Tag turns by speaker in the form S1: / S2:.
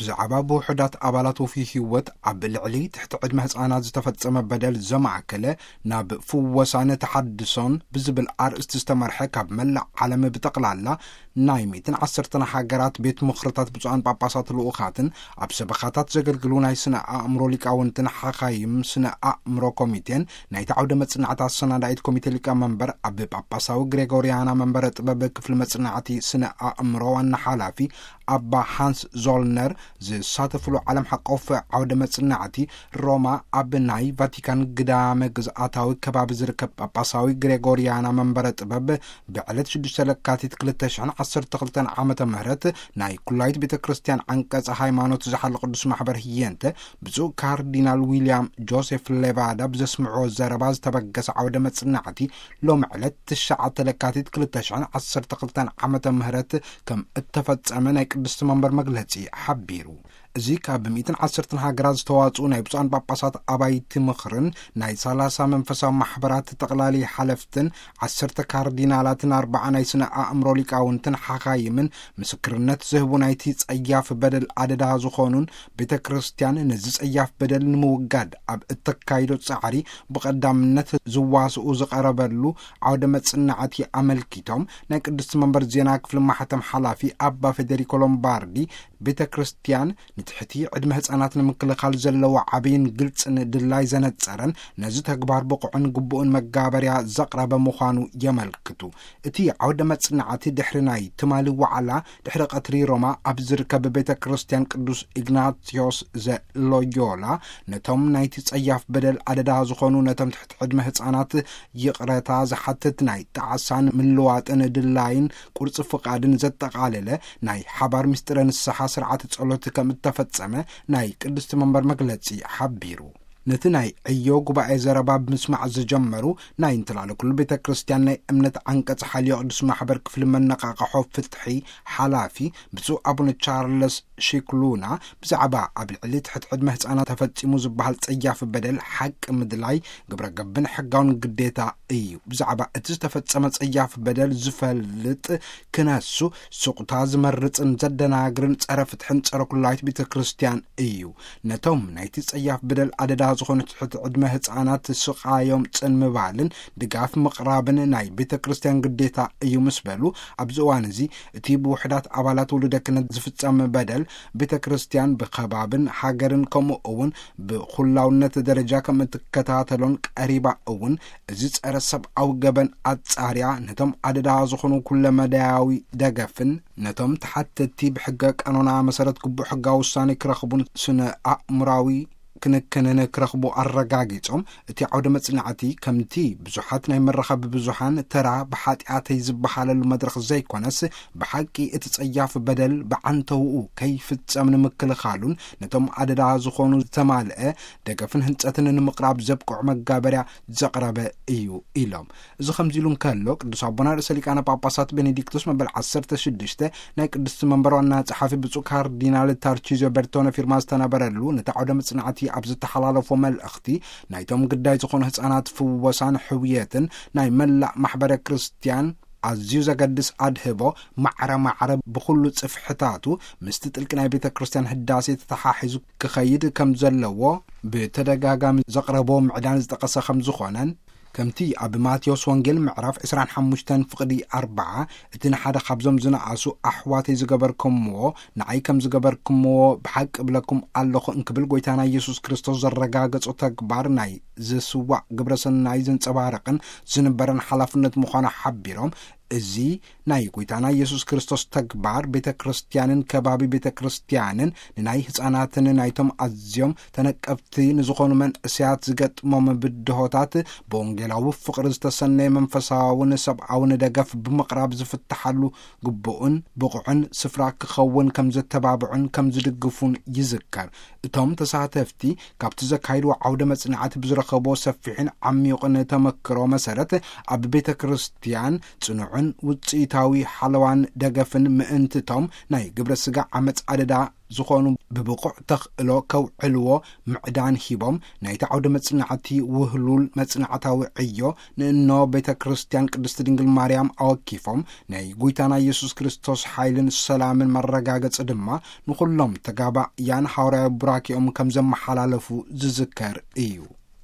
S1: ብዛዕባ ብውሕዳት ኣባላት ወፊ ህይወት ኣብ ልዕሊ ትሕቲ ዕድመ ህፃናት ዝተፈጸመ በደል ዘማዕከለ ናብ ፍወሳነ ተሓድሶን ብዝብል ኣርእስቲ ዝተመርሐ ካብ መላእ ዓለም ብጠቕላላ ናይ 110 ሃገራት ቤት ምኽርታት ብፁዓን ጳጳሳት ልኡኻትን ኣብ ሰበኻታት ዘገልግሉ ናይ ስነ ኣእምሮ ሊቃውንትን ሓኻይም ስነ ኣእምሮ ኮሚቴን ናይቲ ዓውደ መጽናዕቲ ኣሰናዳኢት ኮሚቴ ሊቀመንበር ኣብ ጳጳሳዊ ግሬጎርያና መንበረ ጥበብ ክፍሊ መጽናዕቲ ስነ ኣእምሮ ዋና ሓላፊ ኣባ ሃንስ ዞልነር ዝሳተፍሉ ዓለም ሓቆፍ ዓውደ መጽናዕቲ ሮማ ኣብ ናይ ቫቲካን ግዳመ ግዝኣታዊ ከባቢ ዝርከብ ጳጳሳዊ ግሬጎርያና መንበረ ጥበብ ብዕለት 6 ለካቲት 2012 ዓመተ ምህረት ናይ ኩላይት ቤተ ክርስቲያን አንቀጽ ሃይማኖት ዝሓለ ቅዱስ ማሕበር ህየንተ ብፁዕ ካርዲናል ዊልያም ጆሴፍ ሌቫዳ ብዘስምዖ ዘረባ ዝተበገሰ ዓውደ መጽናዕቲ ሎም ዕለት 9 ለካቲት 2012 ዓመተ ምህረት ከም እተፈጸመ ናይ ቅዱስ መንበር መግለጺ ሓቢሩ እዚ ካብ 110 ሃገራት ዝተዋጽኡ ናይ ብፁዓን ጳጳሳት ኣባይቲ ምኽርን ናይ 30 መንፈሳዊ ማሕበራት ጠቕላሊ ሓለፍትን 10 ካርዲናላትን 40 ናይ ስነ ኣእምሮ ሊቃውንትን ሓኻይምን ምስክርነት ዝህቡ ናይቲ ጸያፍ በደል ኣደዳ ዝኾኑን ቤተ ክርስቲያን ነዚ ጸያፍ በደል ንምውጋድ ኣብ እተካይዶ ጻዕሪ ብቐዳምነት ዝዋስኡ ዝቐረበሉ ዓውደ መጽናዕቲ ኣመልኪቶም ናይ ቅዱስ መንበር ዜና ክፍሊ ማሕተም ሓላፊ ኣባ ፌዴሪኮ ሎምባርዲ ቤተ ክርስቲያን ንትሕቲ ዕድመ ህፃናት ንምክልኻል ዘለዎ ዓብይን ግልጽን ድላይ ዘነጸረን ነዚ ተግባር ብቑዕን ግቡእን መጋበርያ ዘቕረበ ምዃኑ የመልክቱ እቲ ዓውደ መጽናዕቲ ድሕሪ ናይ ትማሊ ዋዕላ ድሕሪ ቀትሪ ሮማ ኣብ ዝርከብ ቤተ ክርስቲያን ቅዱስ ኢግናቲዮስ ዘሎዮላ ነቶም ናይቲ ጸያፍ በደል ኣደዳ ዝኾኑ ነቶም ትሕቲ ዕድመ ህፃናት ይቕረታ ዝሓትት ናይ ጣዕሳን ምልዋጥን ድላይን ቁርጽ ፍቓድን ዘጠቓለለ ናይ ሓባር ምስጢረ ንስሓ ስርዓት ጸሎት ከም ተፈጸመ ናይ ቅዱስ መንበር መግለጺ ሓቢሩ ነቲ ናይ ዕዮ ጉባኤ ዘረባ ብምስማዕ ዝጀመሩ ናይ እንትላለኩሉ ቤተ ክርስቲያን ናይ እምነት አንቀጽ ሓልዮ ቅዱስ ማሕበር ክፍሊ መነቃቕሖ ፍትሒ ሓላፊ ብፁዕ አቡነ ቻርልስ ሺክሉና ብዛዕባ ኣብ ልዕሊ ትሕቲ ዕድመ ህፃናት ተፈጺሙ ዝበሃል ጸያፍ በደል ሓቂ ምድላይ ግብረ ገብን ሕጋውን ግዴታ እዩ ብዛዕባ እቲ ዝተፈጸመ ጸያፍ በደል ዝፈልጥ ክነሱ ሱቕታ ዝመርጽን ዘደናግርን ጸረ ፍትሕን ጸረ ኩላይት ቤተ ክርስቲያን እዩ ነቶም ናይቲ ጸያፍ በደል ኣደዳ ዝኾኑ ትሕቲ ዕድመ ህፃናት ስቃዮም ጽንምባልን ድጋፍ ምቕራብን ናይ ቤተ ክርስቲያን ግዴታ እዩ ምስ በሉ ኣብዚ እዋን እዚ እቲ ብውሕዳት ኣባላት ውሉደ ክህነት ዝፍጸም በደል ቤተ ክርስቲያን ብኸባብን ሃገርን ከምኡ እውን ብኹላውነት ደረጃ ከም እትከታተሎን ቀሪባ እውን እዚ ጸረ ሰብኣዊ ገበን ኣጻርያ ነቶም ኣደዳ ዝኾኑ ኩለ መዳያዊ ደገፍን ነቶም ተሓተቲ ብሕገ ቀኖና መሰረት ግቡእ ሕጋዊ ውሳኔ ክረኽቡን ስነ ኣእምራዊ ክንክንን ክረኽቡ ኣረጋጊጾም እቲ ዓውደ መጽናዕቲ ከምቲ ብዙሓት ናይ መራኸቢ ብዙሓን ተራ ብሓጢኣተይ ዝበሃለሉ መድረኽ ዘይኮነስ ብሓቂ እቲ ጸያፍ በደል ብዓንተውኡ ከይፍጸም ንምክልኻሉን ነቶም ኣደዳ ዝኾኑ ዝተማልአ ደገፍን ህንጸትን ንምቕራብ ዘብቅዑ መጋበርያ ዘቕረበ እዩ ኢሎም እዚ ከምዚ ኢሉ እንከሎ ቅዱስ ኣቦና ርእሰ ሊቃነ ጳጳሳት ቤኔዲክቶስ መበል 16 ናይ ቅዱስ መንበር ዋና ጸሓፊ ብፁዕ ካርዲናል ታርቺዞ ቤርቶነ ፊርማ ዝተነበረሉ ነቲ ዓውደ መጽናዕቲ ኣብ ዝተሓላለፎ መልእኽቲ ናይቶም ግዳይ ዝኾኑ ህፃናት ፍወሳን ሕውየትን ናይ መላእ ማሕበረ ክርስቲያን ኣዝዩ ዘገድስ ኣድህቦ ማዕረ ብኩሉ ጽፍሕታቱ ምስቲ ጥልቂ ናይ ቤተ ክርስቲያን ህዳሴ ተተሓሒዙ ክኸይድ ከም ዘለዎ ብተደጋጋሚ ዘቕረቦ ምዕዳን ዝጠቐሰ ከም ዝኾነን ከምቲ ኣብ ማቴዎስ ወንጌል ምዕራፍ 25 ፍቕዲ 4 እቲ ንሓደ ካብዞም ዝነኣሱ ኣሕዋተይ ዝገበርኩምዎ ንዓይ ከም ዝገበርኩምዎ ብሓቂ ብለኩም ኣለኹ እንክብል ጎይታና ኢየሱስ ክርስቶስ ዘረጋገጾ ተግባር ናይ ዝስዋዕ ግብረሰናይ ዘንጸባርቕን ዝነበረን ሓላፍነት ምዃኑ ሓቢሮም እዚ ናይ ጎይታና ኢየሱስ ክርስቶስ ተግባር ቤተ ክርስቲያንን ከባቢ ቤተ ክርስቲያንን ንናይ ህፃናትን ናይቶም ኣዝዮም ተነቀፍቲ ንዝኾኑ መንእስያት ዝገጥሞም ብድሆታት ብወንጌላዊ ፍቕሪ ዝተሰነየ መንፈሳውን ሰብኣውን ደገፍ ብምቕራብ ዝፍትሓሉ ግቡእን ብቑዕን ስፍራ ክኸውን ከም ዘተባብዑን ከም ዝድግፉን ይዝከር እቶም ተሳተፍቲ ካብቲ ዘካይድዎ ዓውደ መጽናዕቲ ብዝረኸቦ ሰፊሕን ዓሚቑን ተመክሮ መሰረት ኣብ ቤተ ክርስቲያን ጽኑዕ ምልክዕን ውፅኢታዊ ሓለዋን ደገፍን ምእንትቶም ናይ ግብረ ስጋ ዓመፅ አደዳ ዝኾኑ ብብቁዕ ተኽእሎ ከውዕልዎ ምዕዳን ሂቦም ናይቲ ዓውደ መጽናዕቲ ውህሉል መጽናዕታዊ ዕዮ ንእኖ ቤተ ክርስቲያን ቅድስቲ ድንግል ማርያም ኣወኪፎም ናይ ጎይታና ኢየሱስ ክርስቶስ ሓይልን ሰላምን መረጋገጽ ድማ ንኹሎም ተጋባእያን ሐዋርያዊ ቡራኪኦም ከም ዘመሓላለፉ ዝዝከር እዩ።